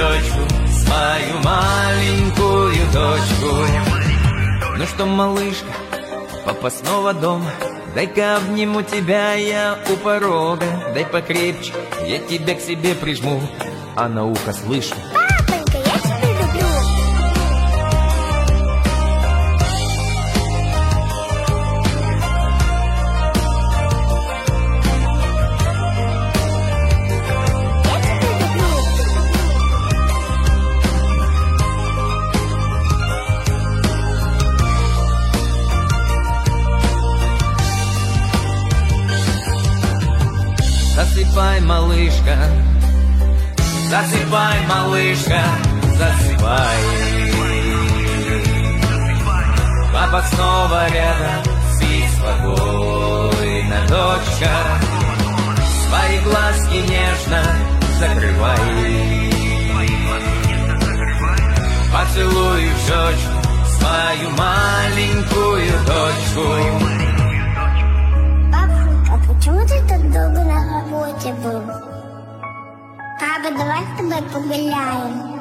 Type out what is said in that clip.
щечку свою маленькую дочку. Ну что, малышка, папа снова дома. Дай-ка обниму тебя я у порога. Дай покрепче, я тебя к себе прижму, а на ухо слышу: папонька, я тебя люблю. Засыпай, малышка, засыпай, малышка, засыпай. Папа снова рядом, спи спокойно, дочка. Свои глазки нежно закрывай. Поцелуй в щечку свою маленькую дочку. Папа, почему ты так долго на работе был? Папа, давай с тобой погуляем.